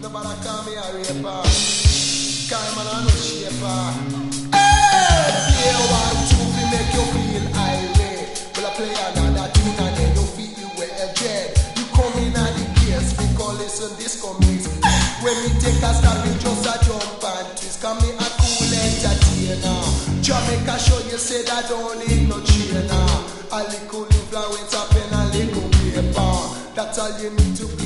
Nobody call me a raper. Call man a no shaper. Hey, play 1, 2 we make you feel irate. Well I play another tune and then you feel well dread. You come in at the case because listen disco mix. When me take a start we just a jump and twist. Cause me a cool entertainer. Jamaica show you say that don't need no trainer. A little influence up in a little paper. That's all you need to play.